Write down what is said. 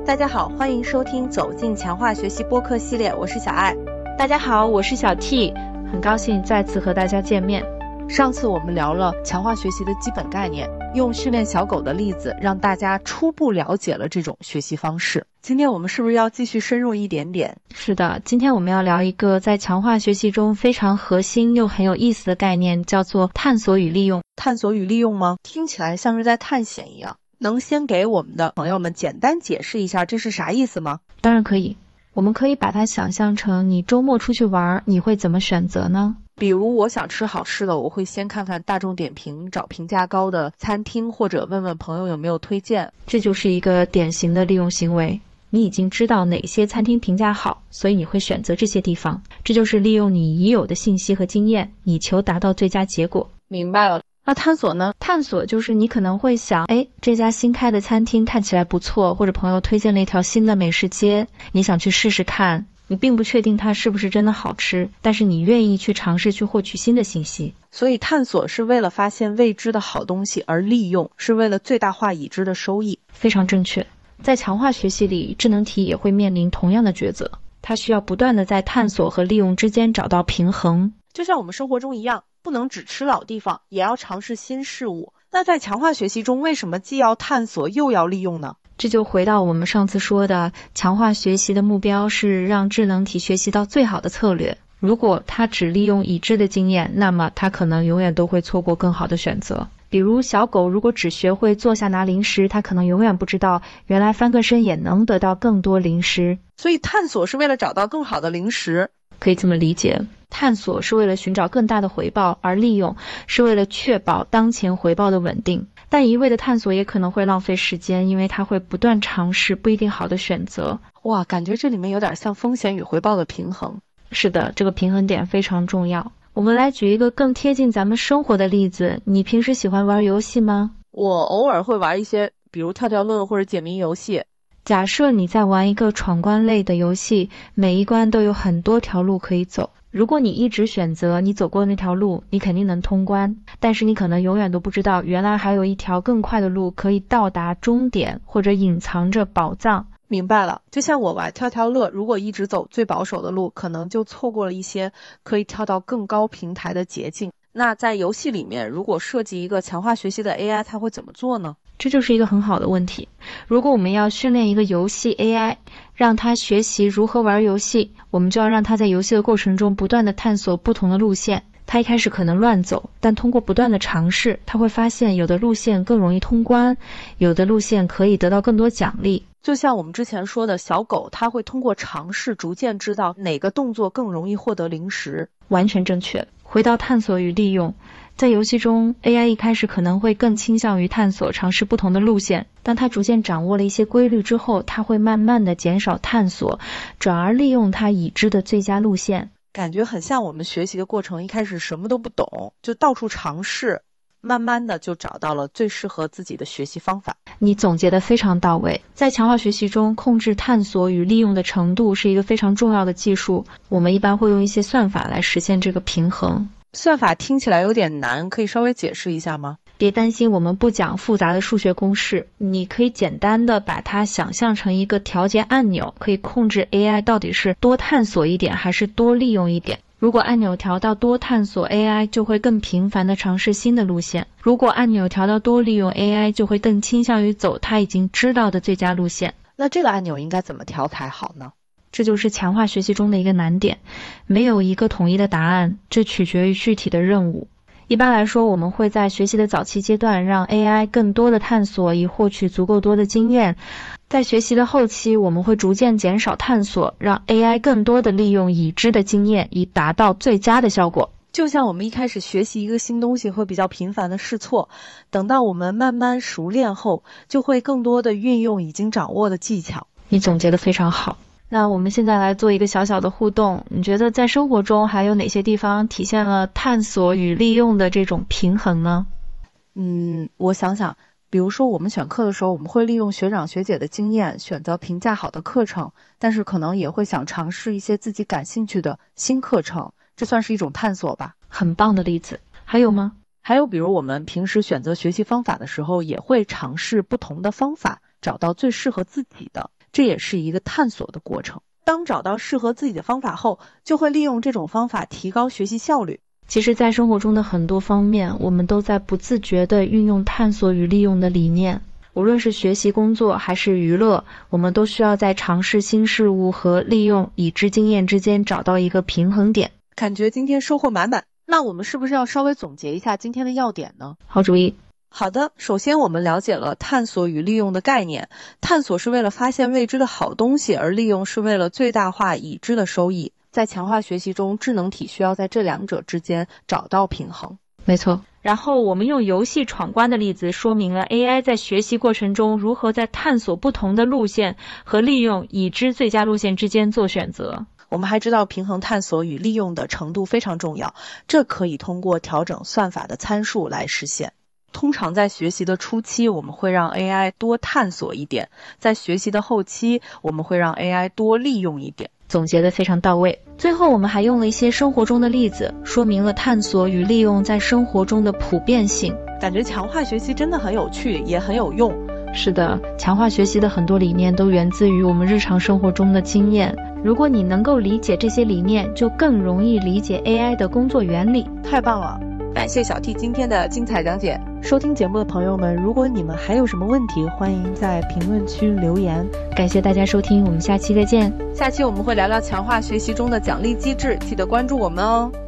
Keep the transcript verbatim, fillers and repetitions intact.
大家好，欢迎收听走进强化学习播客系列，我是小爱。 大家好，我是小 T， 很高兴再次和大家见面。 上次我们聊了强化学习的基本概念，用训练小狗的例子让大家初步了解了这种学习方式。今天我们是不是要继续深入一点点？ 是的，今天我们要聊一个在强化学习中非常核心又很有意思的概念，叫做探索与利用。 探索与利用吗？听起来像是在探险一样。能先给我们的朋友们简单解释一下这是啥意思吗？ 当然可以，我们可以把它想象成你周末出去玩，你会怎么选择呢？ 比如我想吃好吃的，我会先看看大众点评，找评价高的餐厅，或者问问朋友有没有推荐。 这就是一个典型的利用行为。你已经知道哪些餐厅评价好，所以你会选择这些地方。这就是利用你已有的信息和经验，以求达到最佳结果。 明白了。那探索呢？ 探索就是你可能会想，哎，这家新开的餐厅看起来不错，或者朋友推荐了一条新的美食街，你想去试试看。你并不确定它是不是真的好吃，但是你愿意去尝试去获取新的信息。 所以探索是为了发现未知的好东西，而利用是为了最大化已知的收益。 非常正确。在强化学习里，智能体也会面临同样的抉择，它需要不断的在探索和利用之间找到平衡。 就像我们生活中一样，不能只吃老地方，也要尝试新事物。那在强化学习中，为什么既要探索又要利用呢？ 这就回到我们上次说的，强化学习的目标是让智能体学习到最好的策略。如果它只利用已知的经验，那么它可能永远都会错过更好的选择。比如小狗如果只学会坐下拿零食，它可能永远不知道原来翻个身也能得到更多零食。 所以探索是为了找到更好的零食， 可以这么理解。探索是为了寻找更大的回报，而利用是为了确保当前回报的稳定。但一味的探索也可能会浪费时间，因为它会不断尝试不一定好的选择。 哇，感觉这里面有点像风险与回报的平衡。 是的，这个平衡点非常重要。我们来举一个更贴近咱们生活的例子，你平时喜欢玩游戏吗？ 我偶尔会玩一些，比如跳跳乐或者解谜游戏。 假设你在玩一个闯关类的游戏，每一关都有很多条路可以走。如果你一直选择你走过那条路，你肯定能通关，但是你可能永远都不知道原来还有一条更快的路可以到达终点，或者隐藏着宝藏。 明白了，就像我玩跳跳乐，如果一直走最保守的路，可能就错过了一些可以跳到更高平台的捷径。那在游戏里面，如果设计一个强化学习的 A I， 它会怎么做呢？ 这就是一个很好的问题。如果我们要训练一个游戏 A I， 让它学习如何玩游戏，我们就要让它在游戏的过程中不断的探索不同的路线。它一开始可能乱走，但通过不断的尝试，它会发现有的路线更容易通关，有的路线可以得到更多奖励。 就像我们之前说的小狗，它会通过尝试逐渐知道哪个动作更容易获得零食。 完全正确。回到探索与利用，在游戏中 A I 一开始可能会更倾向于探索尝试不同的路线，当它逐渐掌握了一些规律之后，它会慢慢的减少探索，转而利用它已知的最佳路线。 感觉很像我们学习的过程，一开始什么都不懂，就到处尝试，慢慢的就找到了最适合自己的学习方法。 你总结得非常到位。在强化学习中，控制探索与利用的程度是一个非常重要的技术。我们一般会用一些算法来实现这个平衡。 算法听起来有点难，可以稍微解释一下吗？ 别担心，我们不讲复杂的数学公式，你可以简单的把它想象成一个调节按钮，可以控制 A I 到底是多探索一点还是多利用一点。如果按钮调到多探索， A I 就会更频繁地尝试新的路线；如果按钮调到多利用， A I 就会更倾向于走它已经知道的最佳路线。 那这个按钮应该怎么调才好呢？ 这就是强化学习中的一个难点，没有一个统一的答案，这取决于具体的任务。一般来说，我们会在学习的早期阶段让 A I 更多的探索，以获取足够多的经验。在学习的后期，我们会逐渐减少探索，让 A I 更多的利用已知的经验，以达到最佳的效果。 就像我们一开始学习一个新东西会比较频繁的试错，等到我们慢慢熟练后，就会更多的运用已经掌握的技巧。 你总结得非常好。那我们现在来做一个小小的互动，你觉得在生活中还有哪些地方体现了探索与利用的这种平衡呢？ 嗯，我想想，比如说我们选课的时候，我们会利用学长学姐的经验选择评价好的课程，但是可能也会想尝试一些自己感兴趣的新课程，这算是一种探索吧。 很棒的例子。还有吗？ 还有比如我们平时选择学习方法的时候，也会尝试不同的方法，找到最适合自己的。 这也是一个探索的过程。当找到适合自己的方法后，就会利用这种方法提高学习效率。 其实在生活中的很多方面，我们都在不自觉地运用探索与利用的理念。无论是学习工作还是娱乐，我们都需要在尝试新事物和利用已知经验之间找到一个平衡点。 感觉今天收获满满，那我们是不是要稍微总结一下今天的要点呢？ 好主意。 好的，首先我们了解了探索与利用的概念。探索是为了发现未知的好东西，而利用是为了最大化已知的收益。在强化学习中，智能体需要在这两者之间找到平衡。 没错。然后我们用游戏闯关的例子说明了 A I 在学习过程中如何在探索不同的路线和利用已知最佳路线之间做选择。 我们还知道平衡探索与利用的程度非常重要，这可以通过调整算法的参数来实现。通常在学习的初期，我们会让 A I 多探索一点，在学习的后期，我们会让 A I 多利用一点。 总结得非常到位。最后我们还用了一些生活中的例子，说明了探索与利用在生活中的普遍性。 感觉强化学习真的很有趣，也很有用。 是的，强化学习的很多理念都源自于我们日常生活中的经验。如果你能够理解这些理念，就更容易理解 A I 的工作原理。 太棒了，感谢小 T 今天的精彩讲解。收听节目的朋友们，如果你们还有什么问题，欢迎在评论区留言。 感谢大家收听，我们下期再见。 下期我们会聊聊强化学习中的奖励机制，记得关注我们哦。